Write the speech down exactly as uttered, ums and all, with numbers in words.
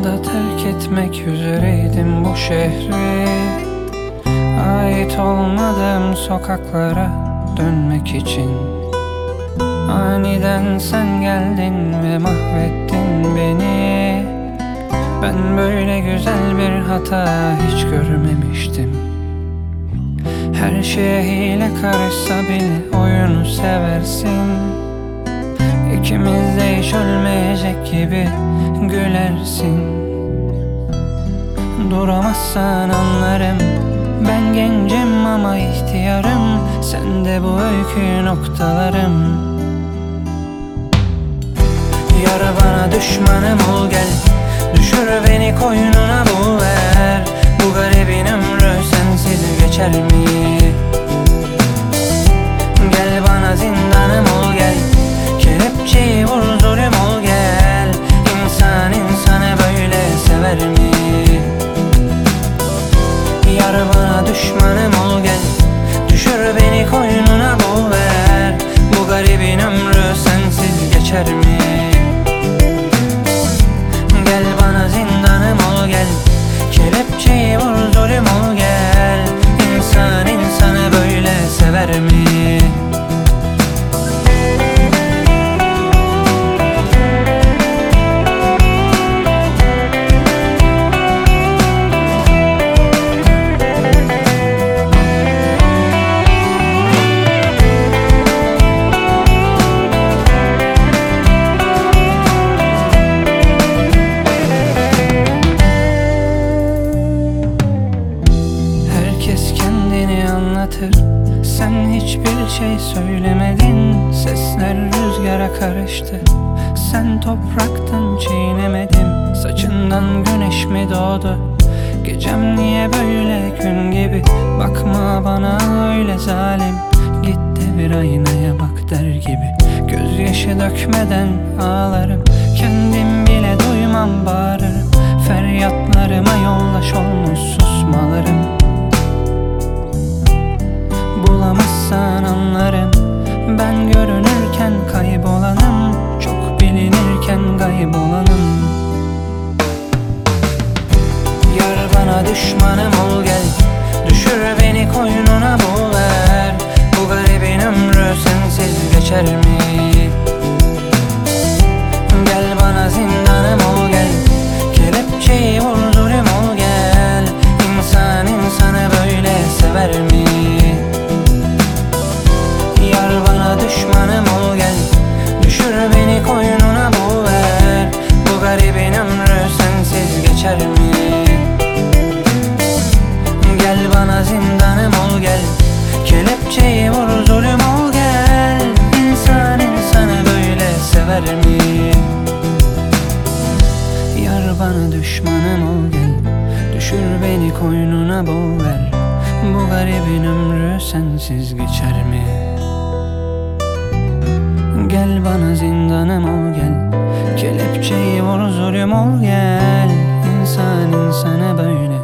anda terk etmek üzereydim bu şehri. Ait olmadığım sokaklara dönmek için aniden sen geldin ve mahvettin beni. Ben böyle güzel bir hata hiç görmemiştim. Her şeye hile karışsa bile oyunu seversin. İkimiz de hiç ölmeyecek gibi gülersin. Duramazsan anlarım, ben gencim ama ihtiyarım. Sen de bu öykü noktalarım. Yar bana düşmanım ol gel, düşür beni koynuna bul ver. Bu garibin ömrü sensiz geçer mi? Gel bana zindanım ol gel, kelepçeyi vur zulüm ol gel. İnsan insanı böyle sever mi? Yar bana düşmanım ol gel, düşür beni koynuna bul ver. Bu garibin ömrü sensiz geçer mi? Gel bana zindanım ol gel, kelepçeyi vur zulüm ol gel. İnsan insanı böyle sever mi? Sen hiçbir şey söylemedin, sesler rüzgara karıştı. Sen topraktın çiğnemedim, saçından güneş mi doğdu? Gecem niye böyle gün gibi, bakma bana öyle zalim. Git de bir aynaya bak der gibi, gözyaşı dökmeden ağlarım. Kendim bile duymam bağırırım, feryatlarıma yoldaş olmuş susmalarım. Bulamazsan anlarım, ben görünürken kaybolanım, çok bilinirken kaybolanım. Yar bana düşmanım ol gel, düşür beni koynuna bul ver. Bu garibin ömrü sensiz geçer mi? Gel bana zindanım ol gel, kelepçeyi vur zulüm ol gel. İnsan insanı böyle sever mi? Yar bana düşmanım ol gel, düşür beni koynuna bul ver. Bu garibin ömrü sensiz geçer mi? Gel bana zindanım ol gel, kelepçeyi vur zulüm ol gel. İnsan insanı böyle sever mi? Yar bana düşmanım ol gel, düşür beni koynuna bul ver. Bu garibin ömrü sensiz geçer mi? Gel bana zindanım ol gel, kelepçeyi vur zulüm ol gel. İnsan insanı böyle